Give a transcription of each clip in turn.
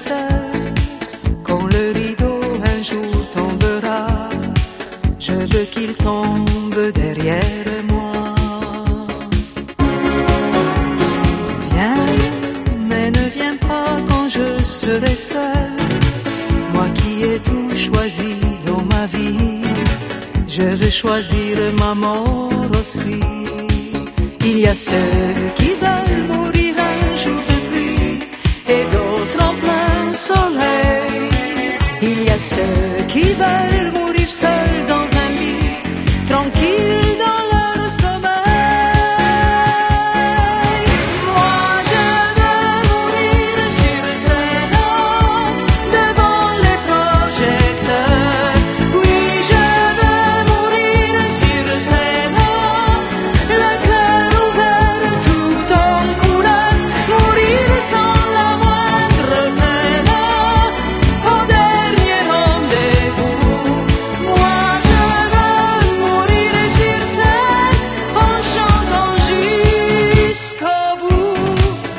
seul, quand le rideau un jour tombera, je veux qu'il tombe derrière moi. Viens, mais ne viens pas quand je serai seul, moi qui ai tout choisi dans ma vie. Je veux choisir ma mort aussi. Il y a ceux qui veulent mourir un jour de pluie et d'autres en plein soleil. Il y a ceux qui veulent mourir seuls dans un lit, tranquilles dans leur sommeil. Moi je veux mourir sur scène, devant les projecteurs. Oui, je veux mourir sur scène, le cœur ouvert tout en couleur, mourir sans la moindre peine, au dernier rendez-vous. Moi je veux mourir sur scène, en chantant jusqu'au bout.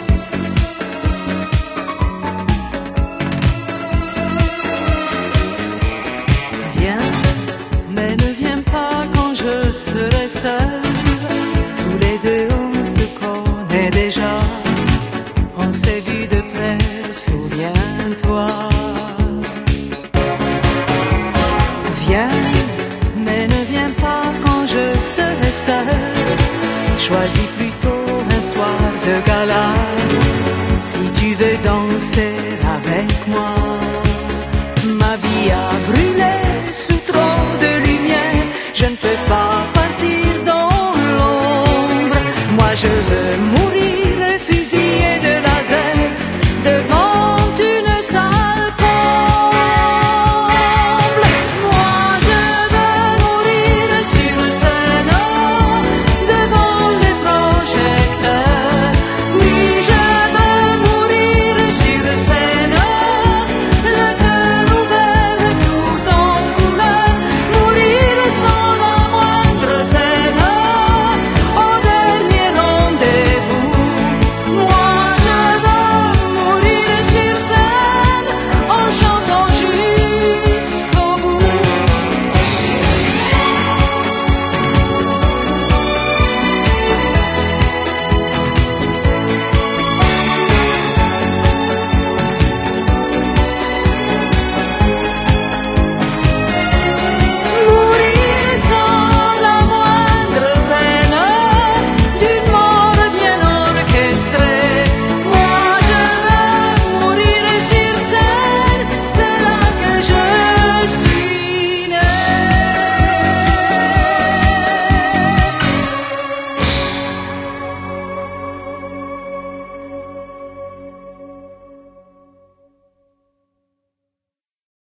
Viens, mais ne viens pas quand je serai seul. Tous les deux on se connaît déjà, on s'est vu de près, souviens-toi. Viens, mais ne viens pas quand je serai seul. Choisis plutôt un soir de gala, si tu veux danser avec moi. Ma vie a brûlé sous trop de lumière, je ne peux pas partir dans l'ombre. Moi je veux